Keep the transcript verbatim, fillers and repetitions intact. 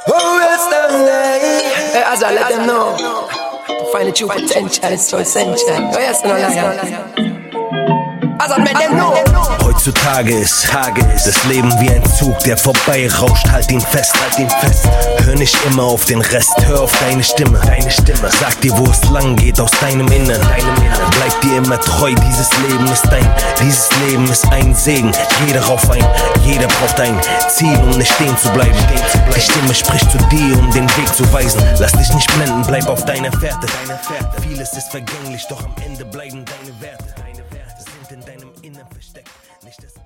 Who will stand there? As I let them know, to find the true potential is so essential. Oh yes, no liar. As I let them know. Heutzutage ist das Leben wie ein Zug, der vorbei rauscht. Halt ihn fest, halt ihn fest. Hör nicht immer auf den Rest, hör auf deine Stimme, deine Stimme. Sag dir, wo es lang geht aus deinem Innern, deinem Innern. Bleib dir immer treu, dieses Leben ist dein, dieses Leben ist ein Segen. Jeder rauf ein, jeder braucht ein Ziel, um nicht stehen zu bleiben. Die Stimme spricht zu dir, um den Weg zu weisen. Lass dich nicht blenden, bleib auf deiner Fährte. Vieles ist vergänglich, doch am Ende bleiben deine Werte. Deine Werte sind in deinem Innern versteckt. Nicht das